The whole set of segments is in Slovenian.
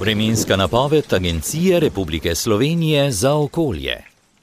Vremenska napoved Agencije Republike Slovenije za okolje.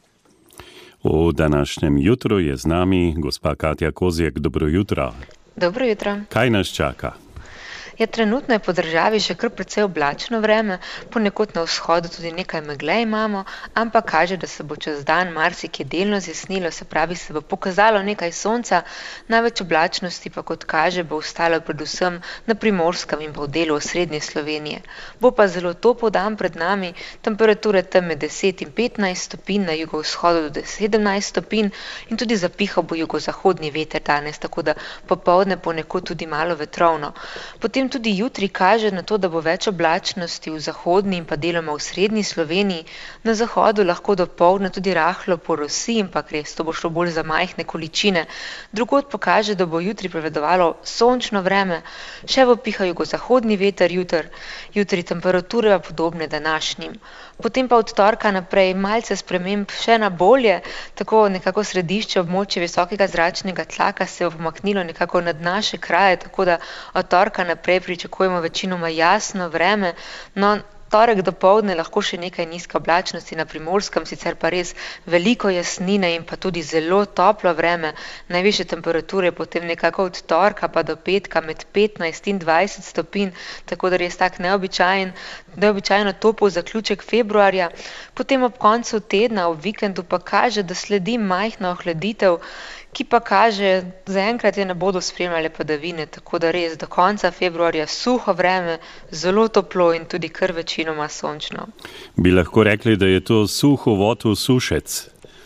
V današnjem jutru je z nami gospa Katja Kozjek. Dobro jutro. Dobro jutro. Kaj nas čaka? Trenutno je po državi še kar precej oblačno vreme, ponekod na vzhodu tudi nekaj megle imamo, ampak kaže, da se bo čez dan marsikje delno zjasnilo, se pravi, se bo pokazalo nekaj sonca, največ oblačnosti pa kot kaže bo ostalo predvsem na Primorskem in pa v delu osrednje Slovenije. Bo pa zelo topel dan pred nami, temperature tam med 10 in 15 stopinj, na jugovzhodu do 17 stopinj in tudi zapihal bo jugozahodni veter danes, tako da popoldne ponekod tudi malo vetrovno. Potem tudi jutri kaže na to, da bo več oblačnosti v zahodni in pa deloma v srednji Sloveniji. Na zahodu lahko dopoldne tudi rahlo porosi, ampak res to bo šlo bolj za majhne količine. Drugod pa kaže, da bo jutri prevladovalo sončno vreme, še bo pihal jugozahodni veter jutri temperature pa podobne današnjim. Potem pa od torka naprej malce sprememb še na bolje, tako nekako središče območje visokega zračnega tlaka se bo pomaknilo nekako nad naše kraje, tako da od torka naprej pričakujemo večinoma jasno vreme, no torek dopoldne lahko še nekaj nizke oblačnosti na Primorskem, sicer pa res veliko jasnine in pa tudi zelo toplo vreme, najvišje temperature potem nekako od torka pa do petka med 15 in 20 stopinj, tako da res tak neobičajno topel zaključek februarja. Potem ob koncu tedna, ob vikendu pa kaže, da sledi majhna ohladitev, ki pa kaže, zaenkrat je ne bodo spremljale padavine, tako da res do konca februarja suho vreme, zelo toplo in tudi kar večinoma sončno. Bi lahko rekli, da je to suh uvod v sušec?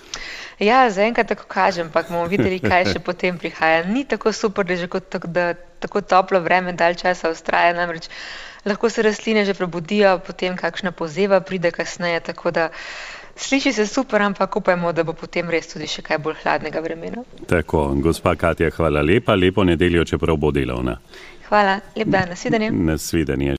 Ja, zaenkrat tako kažem, ampak bomo videli, kaj še potem prihaja. Ni tako super, da tako toplo vreme dalj časa vztraja, namreč lahko se rastline že prebudijo, potem kakšna pozeba pride kasneje, tako da sliši se super, ampak upajmo, da bo potem res tudi še kaj bolj hladnega vremena. Tako, gospa Katja, hvala lepa, lepo nedeljo, čeprav bo delovna. Hvala, lep dan, nasvidenje. Nasvidenje.